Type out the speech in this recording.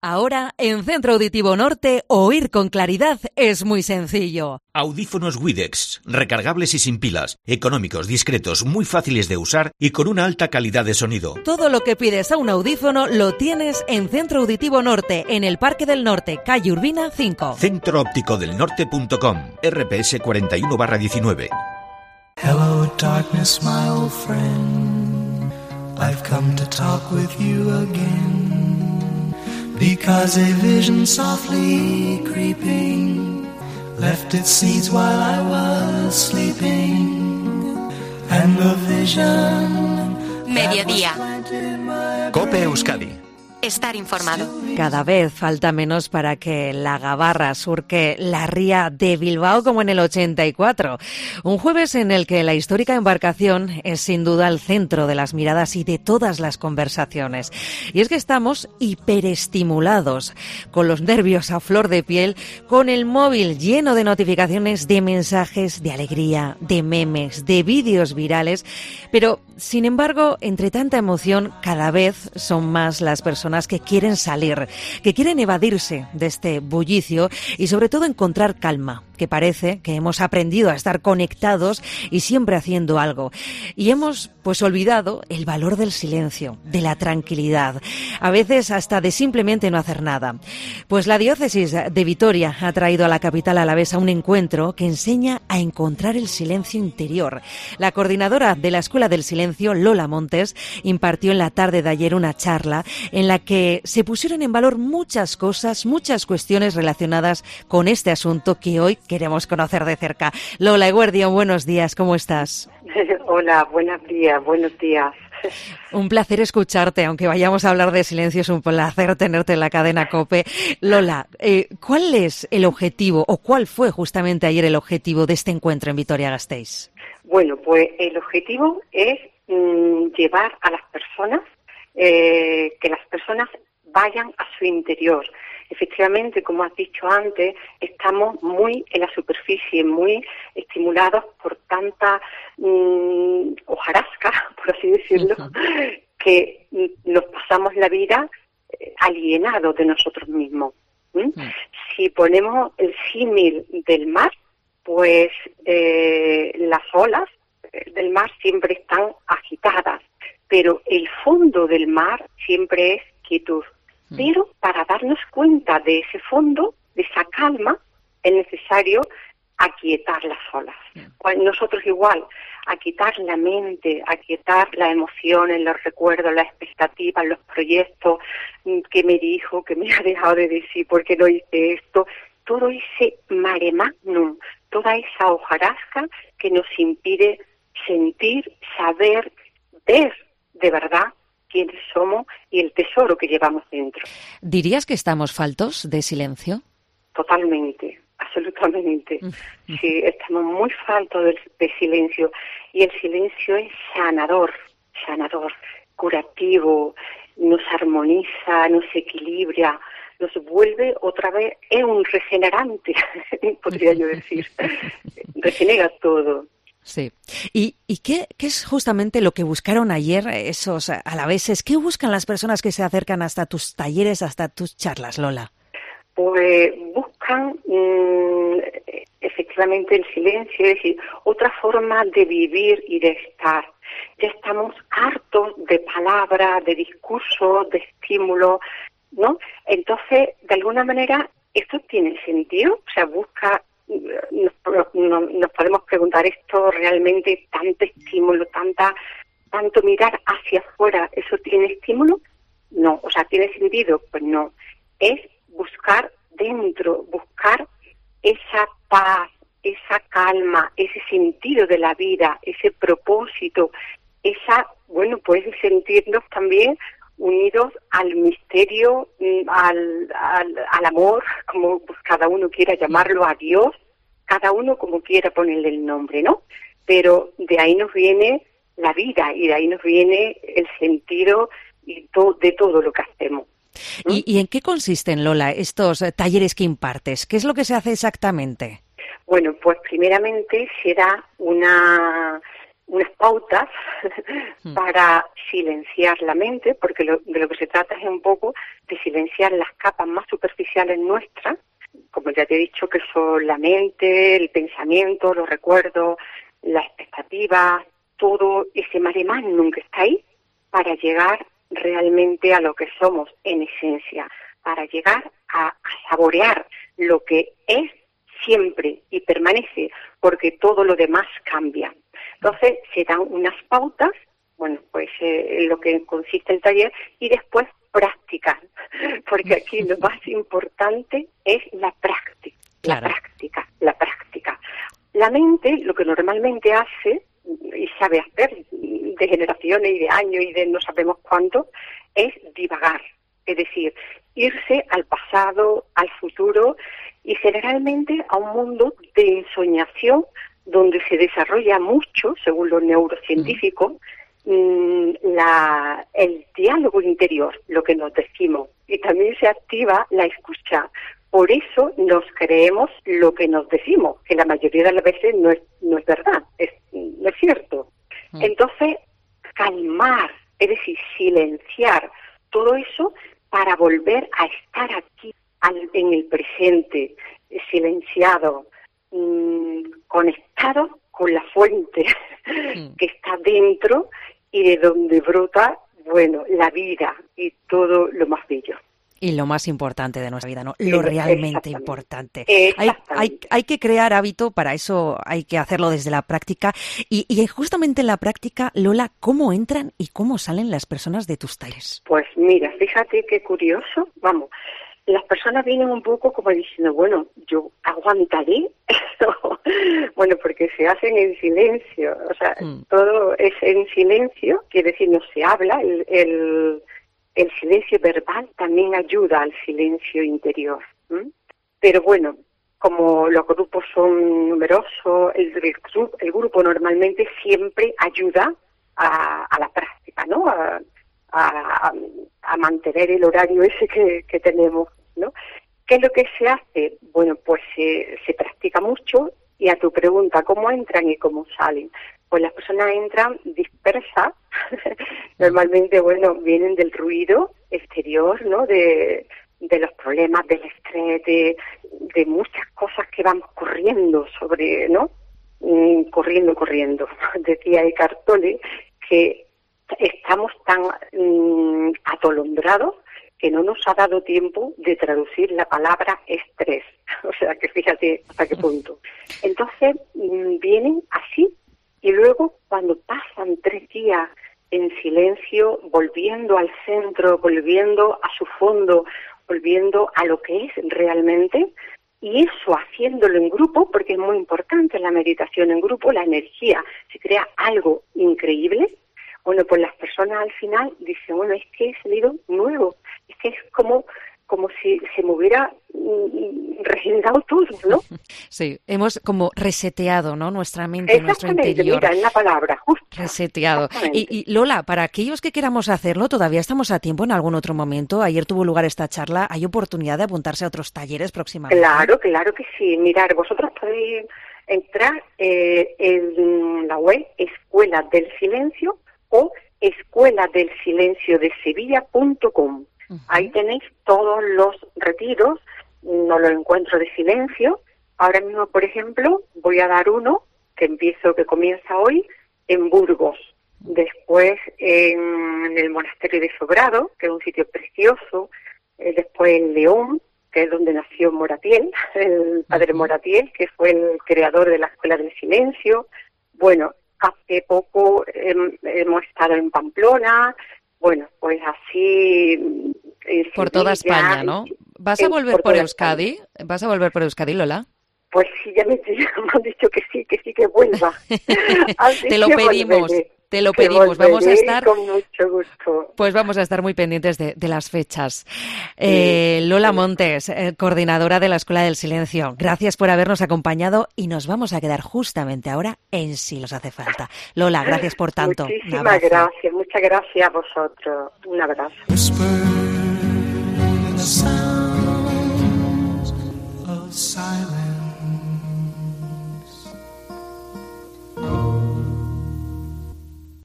Ahora, en Centro Auditivo Norte, oír con claridad es muy sencillo. Audífonos Widex, recargables y sin pilas, económicos, discretos, muy fáciles de usar y con una alta calidad de sonido. Todo lo que pides a un audífono lo tienes en Centro Auditivo Norte, en el Parque del Norte, calle Urbina 5. Centroopticodelnorte.com, RPS 41/19. Hello darkness, my old friend. I've come to talk with you again. Because a vision softly creeping left its seeds while I was sleeping. And the vision. Mediodía. COPE Euskadi. Estar informado. Cada vez falta menos para que la Gabarra surque la ría de Bilbao como en el 84. Un jueves en el que la histórica embarcación es sin duda el centro de las miradas y de todas las conversaciones. Y es que estamos hiperestimulados, con los nervios a flor de piel, con el móvil lleno de notificaciones, de mensajes, de alegría, de memes, de vídeos virales. Pero, sin embargo, entre tanta emoción, cada vez son más las personas que quieren salir, que quieren evadirse de este bullicio y sobre todo encontrar calma, que parece que hemos aprendido a estar conectados y siempre haciendo algo. Y hemos olvidado el valor del silencio, de la tranquilidad, a veces hasta de simplemente no hacer nada. Pues la diócesis de Vitoria ha traído a la capital alavesa un encuentro que enseña a encontrar el silencio interior. La coordinadora de la Escuela del Silencio, Lola Montes, impartió en la tarde de ayer una charla en la que se pusieron en valor muchas cosas, muchas cuestiones relacionadas con este asunto que hoy queremos conocer de cerca. Lola Eguerdión, buenos días, ¿cómo estás? Hola, buenos días. Un placer escucharte, aunque vayamos a hablar de silencio, es un placer tenerte en la cadena COPE. Lola, ¿cuál es el objetivo, o cuál fue justamente ayer el objetivo de este encuentro en Vitoria-Gasteiz? Bueno, pues el objetivo es llevar a las personas, que las personas vayan a su interior. Efectivamente, como has dicho antes, estamos muy en la superficie, muy estimulados por tanta hojarasca, por así decirlo, que nos pasamos la vida alienados de nosotros mismos. Si ponemos el símil del mar, pues las olas del mar siempre están agitadas, pero el fondo del mar siempre es quietud. Pero para darnos cuenta de ese fondo, de esa calma, es necesario aquietar las olas. Nosotros igual, aquietar la mente, aquietar las emociones, los recuerdos, las expectativas, los proyectos, que me dijo, que me ha dejado de decir, ¿por qué no hice esto? Todo ese mare magnum, toda esa hojarasca que nos impide sentir, saber, ver de verdad quiénes somos y el tesoro que llevamos dentro. ¿Dirías que estamos faltos de silencio? Totalmente, absolutamente. Sí, estamos muy faltos de silencio, y el silencio es sanador, curativo, nos armoniza, nos equilibra, nos vuelve otra vez, es un regenerante, podría yo decir, regenera todo. Sí. ¿Y qué es justamente lo que buscaron ayer esos alaveses? ¿Qué buscan las personas que se acercan hasta tus talleres, hasta tus charlas, Lola? Pues buscan efectivamente el silencio, es decir, otra forma de vivir y de estar. Ya estamos hartos de palabras, de discursos, de estímulos, ¿no? Entonces, de alguna manera, ¿esto tiene sentido? O sea, nos podemos preguntar, ¿esto realmente, tanto estímulo, tanto mirar hacia afuera, eso tiene estímulo? No, o sea, ¿tiene sentido? Pues no. Es buscar dentro, buscar esa paz, esa calma, ese sentido de la vida, ese propósito, pues sentirnos también unidos al misterio, al amor, como pues cada uno quiera llamarlo, a Dios, cada uno como quiera ponerle el nombre, ¿no? Pero de ahí nos viene la vida y de ahí nos viene el sentido de todo lo que hacemos. ¿Y en qué consisten, Lola, estos talleres que impartes? ¿Qué es lo que se hace exactamente? Bueno, pues primeramente se da una unas pautas para silenciar la mente, porque de lo que se trata es un poco de silenciar las capas más superficiales nuestras, como ya te he dicho, que son la mente, el pensamiento, los recuerdos, las expectativas, todo ese mare magnum que está ahí, para llegar realmente a lo que somos en esencia, para llegar a saborear lo que es siempre y permanece, porque todo lo demás cambia. Entonces se dan unas pautas, bueno, pues en lo que consiste el taller, y después prácticas, porque aquí lo más importante es la práctica, claro. la práctica. La mente, lo que normalmente hace, y sabe hacer de generaciones y de años y de no sabemos cuánto, es divagar, es decir, irse al pasado, al futuro y generalmente a un mundo de ensoñación donde se desarrolla mucho, según los neurocientíficos, el diálogo interior, lo que nos decimos, y también se activa la escucha. Por eso nos creemos lo que nos decimos, que la mayoría de las veces no es verdad, no es cierto. Entonces, calmar, es decir, silenciar todo eso para volver a estar aquí, en el presente, silenciado, conectado con la fuente que está dentro y de donde brota, bueno, la vida y todo lo más bello. Y lo más importante de nuestra vida, ¿no? Lo realmente importante. Hay que crear hábito, para eso hay que hacerlo desde la práctica. Y justamente en la práctica, Lola, ¿cómo entran y cómo salen las personas de tus talleres? Pues mira, fíjate qué curioso, vamos. Las personas vienen un poco como diciendo, bueno, yo aguantaré, bueno, porque se hacen en silencio, o sea, todo es en silencio, quiere decir, no se habla, el silencio verbal también ayuda al silencio interior. Pero bueno, como los grupos son numerosos, el grupo normalmente siempre ayuda a la práctica, ¿no? A mantener el horario ese que tenemos, ¿no? ¿Qué es lo que se hace? Bueno, pues se practica mucho, y a tu pregunta, ¿cómo entran y cómo salen? Pues las personas entran dispersas, normalmente, bueno, vienen del ruido exterior, ¿no? De los problemas, del estrés, de muchas cosas que van corriendo sobre, ¿no? Corriendo. Decía Eckhart Tolle que estamos tan atolondrados que no nos ha dado tiempo de traducir la palabra estrés. O sea, que fíjate hasta qué punto. Entonces, vienen así, y luego cuando pasan 3 días en silencio, volviendo al centro, volviendo a su fondo, volviendo a lo que es realmente, y eso haciéndolo en grupo, porque es muy importante la meditación en grupo, la energía, se crea algo increíble. Bueno, pues las personas al final dicen, bueno, es que he salido nuevo, es que es como si se me hubiera regenerado todo, ¿no? Sí, hemos como reseteado, ¿no? Nuestra mente, nuestro interior. Mira, en la palabra, justo. Reseteado. Y Lola, para aquellos que queramos hacerlo, todavía estamos a tiempo en algún otro momento. Ayer tuvo lugar esta charla, ¿hay oportunidad de apuntarse a otros talleres próximamente? Claro que sí. Mirad, vosotros podéis entrar en la web Escuela del Silencio o escueladelsilenciodesevilla.com. Ahí tenéis todos los retiros, no los encuentros de silencio. Ahora mismo, por ejemplo, voy a dar uno que comienza hoy en Burgos. Después en el monasterio de Sobrado, que es un sitio precioso. Después en León, que es donde nació Moratiel, el padre Moratiel, que fue el creador de la Escuela del Silencio. Bueno, hace poco hemos estado en Pamplona. Bueno, pues así... Por toda España, ¿no? ¿Vas a volver por Euskadi? ¿Vas a volver por Euskadi, Lola? Pues sí, ya me han dicho que vuelva. Te lo pedimos, vamos a estar... con mucho gusto. Pues vamos a estar muy pendientes de las fechas. Lola Montes, coordinadora de la Escuela del Silencio, gracias por habernos acompañado, y nos vamos a quedar justamente ahora en Si nos hace falta. Lola, gracias por tanto. Muchísimas gracias, muchas gracias a vosotros. Un abrazo. Whisper the sounds of silence.